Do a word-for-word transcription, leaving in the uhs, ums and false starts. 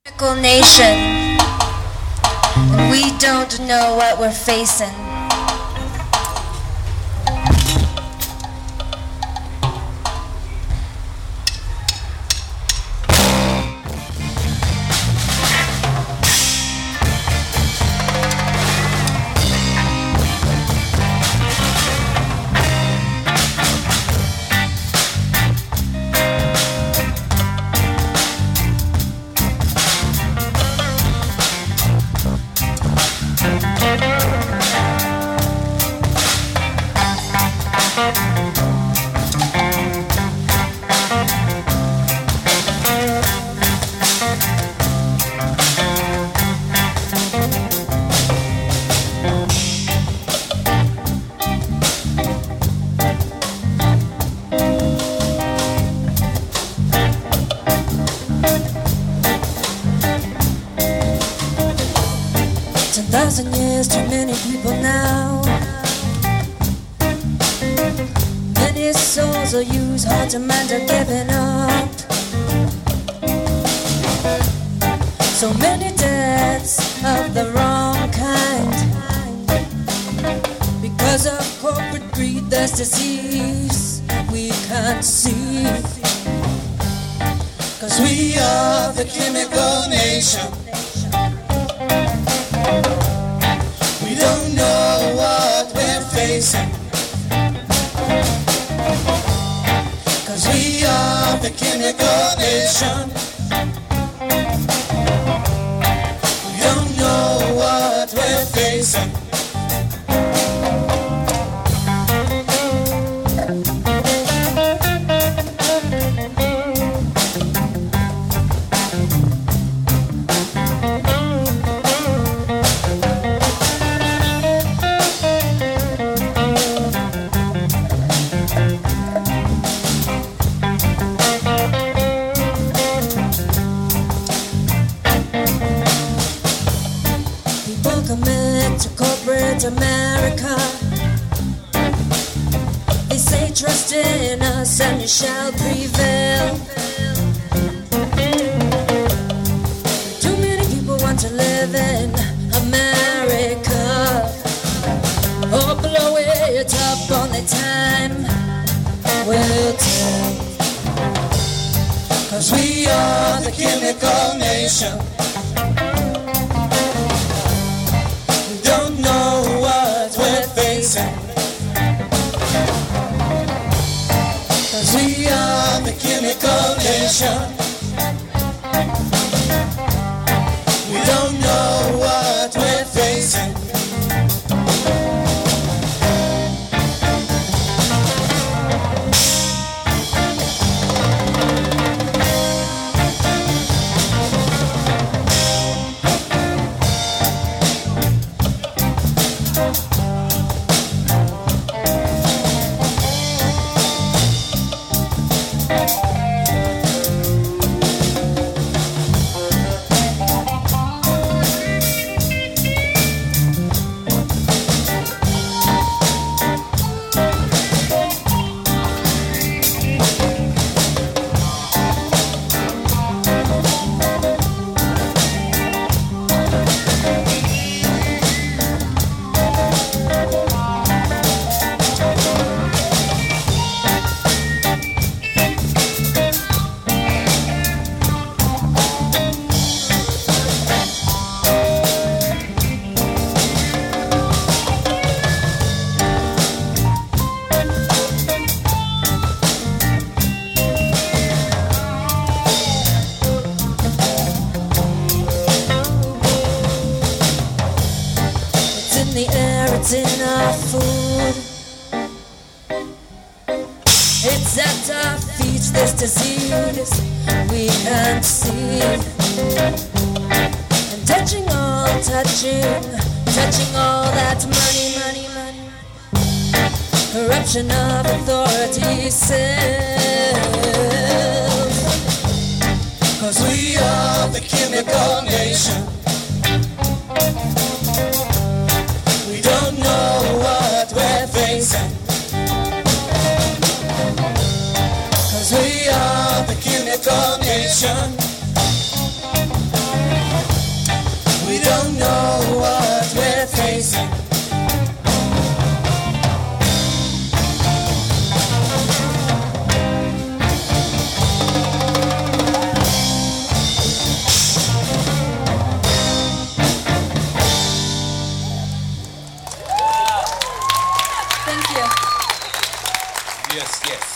Chemical nation, and we don't know what we're facing. Ten thousand years, too many people now. Many souls are used, hearts and minds are giving up. So many deaths of the wrong kind. Because of corporate greed, there's disease we can't see. Cause we are the chemical nation. We don't know what we're facing. Cause we are the chemical nation. We don't know what we're facing. Commit to corporate America. They say trust in us and you shall prevail. Too many people want to live in America. Oh, blow it up, only time will tell. Cause we are the chemical nation. Don't know what we're facing. Cause we are the chemical nation. We don't know what we're facing. The air, it's in our food. It's at our feet, this disease we can't see. And touching all, touching, touching all that money, money, money. Corruption of authority sells. Cause we are the chemical nation. We don't know what we're facing. Cause we are the chemical nation. Yes.